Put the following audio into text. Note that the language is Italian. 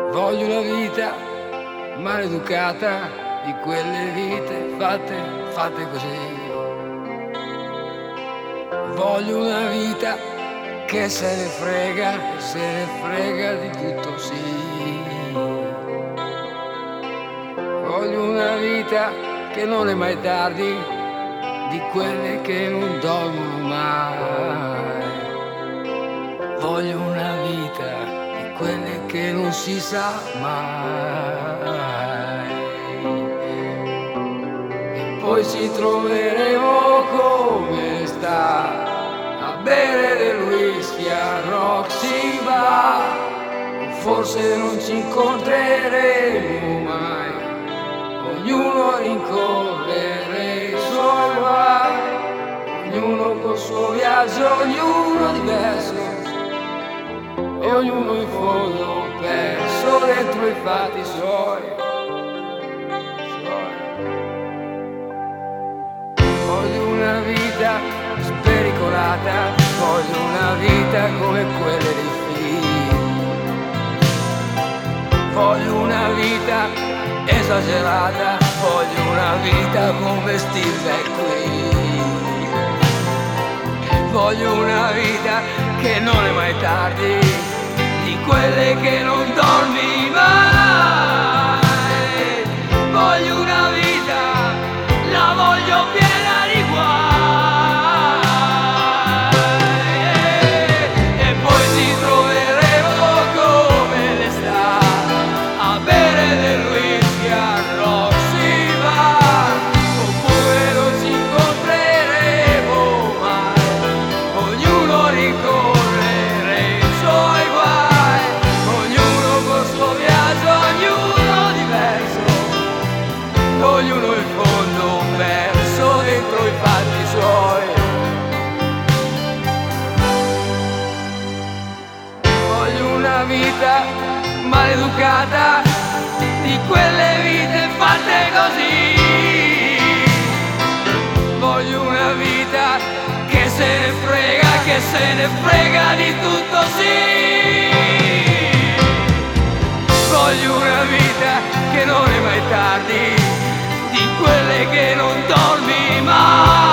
Voglio una vita maleducata, di quelle vite fatte così. Voglio una vita che se ne frega di tutto, sì. Voglio una vita che non è mai tardi, di quelle che non dormono mai. Voglio una vita di quelle che non si sa mai. E poi ci troveremo come sta a bere del whisky a Roxy Bar. Forse non ci incontreremo mai, ognuno rincorrere i suoi guai, ognuno col suo viaggio, ognuno diverso, e ognuno in fondo perso dentro i fatti suoi. Voglio una vita spericolata, voglio una vita come quelle dei film. Voglio una vita esagerata, voglio una vita come Steve McQueen. Voglio una vita che non è mai tardi, di quelle che non dormi mai. Voglio una vita, la voglio piena di guai. E poi ci troveremo come l'estate a bere del whisky a Roxy Bar. Oppure non ci incontreremo mai, ognuno rincorrere i suoi guai, ognuno col suo viaggio, ognuno diverso, ognuno in fondo perso dentro i fatti suoi. Voglio una vita maleducata, di quelle vite fatte così. Voglio una vita che se ne frega di tutto, sì. Voglio una vita che non è mai tardi, di quelle che non dormi mai.